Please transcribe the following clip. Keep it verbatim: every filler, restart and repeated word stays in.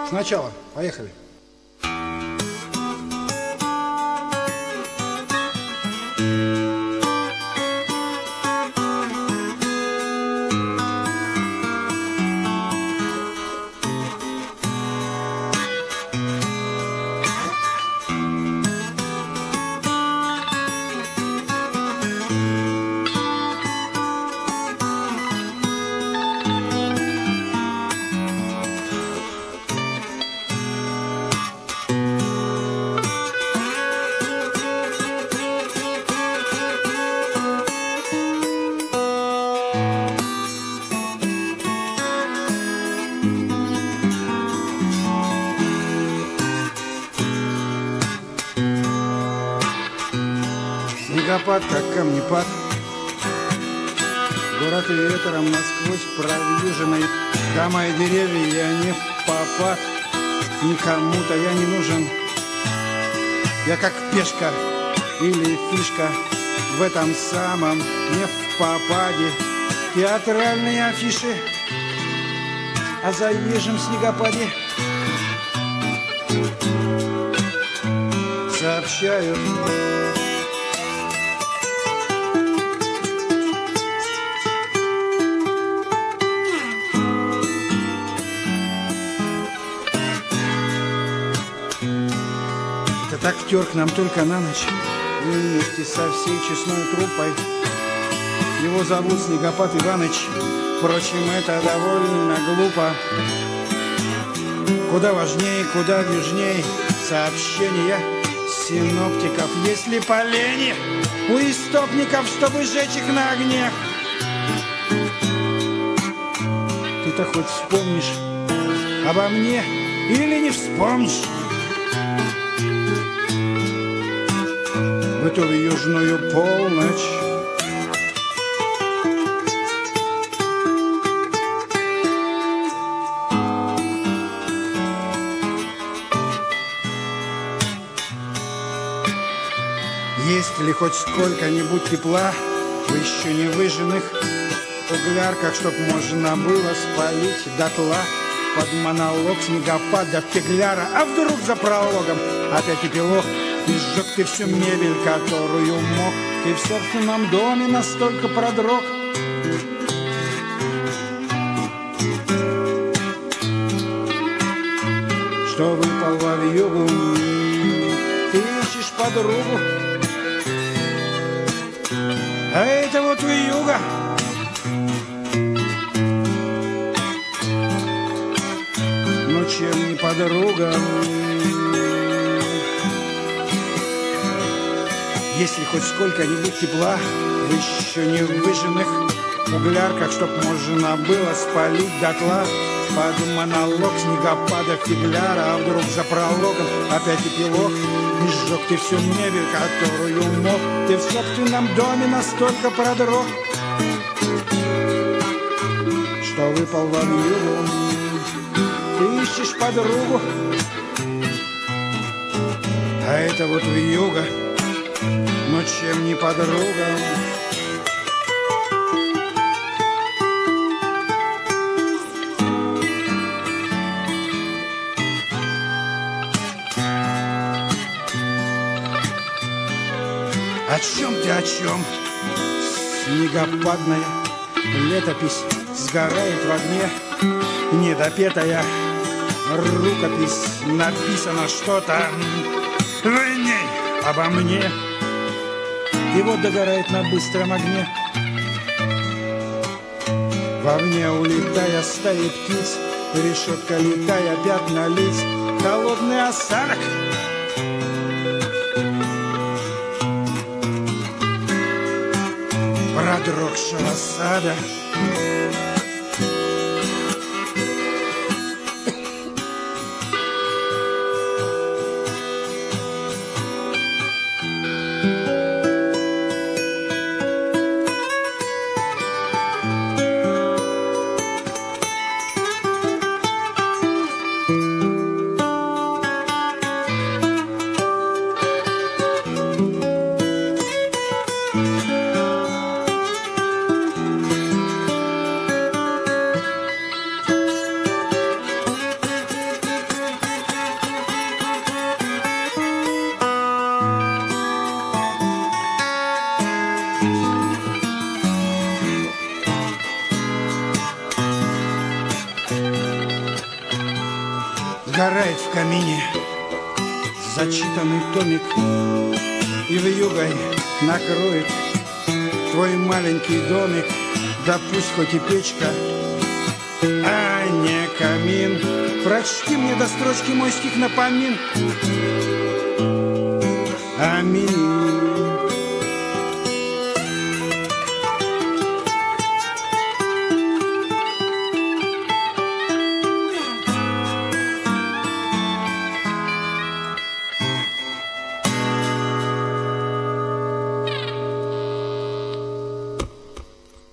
Сначала. Поехали. Снегопад, как камнепад, город ветром насквозь провьюженный, дома и деревья не впопад, никому-то я не нужен. Я как пешка или фишка в этом самом не впопаде. Театральные афиши о заезжем снегопаде сообщают. Этот актер к нам только на ночь, вместе со всей честной труппой. Его зовут Снегопад Иваныч. Впрочем, это довольно глупо. Куда важнее, куда движней сообщения синоптиков. Если полени у истопников, чтобы сжечь их на огне. Ты-то хоть вспомнишь обо мне или не вспомнишь? В эту южную полночь есть ли хоть сколько-нибудь тепла в еще не выжженных углярках, чтоб можно было спалить дотла под монолог снегопада фигляра? А вдруг за прологом опять эпилог? И сжег ты всю мебель, которую мог. Ты в собственном доме настолько продрог, что выпал во вьюгу. Ты ищешь подругу, а это вот вьюга. Ну чем не подруга? Если хоть сколько-нибудь тепла в еще не выжженных углярках, чтоб можно было спалить дотла под монолог снегопада фигляра. А вдруг за прологом опять эпилог? И сжег ты всю мебель, которую мог. Ты в собственном доме настолько продрог, что выпал во вьюгу. Ты ищешь подругу, а это вот вьюга. Но чем не подруга? О чем ты, о чем? Снегопадная летопись сгорает в огне. Недопетая рукопись, написано что-то в ней обо мне. И вот догорает на быстром огне. Вовне улетая стаи птиц, решетка летая, пятна лиц, холодный осадок. Продрогшего сада. сгорает в камине зачитанный томик, и вьюгой накроет твой маленький домик. Да пусть хоть и печка, а не камин. Прочти мне до строчки мой стих напомин. Аминь.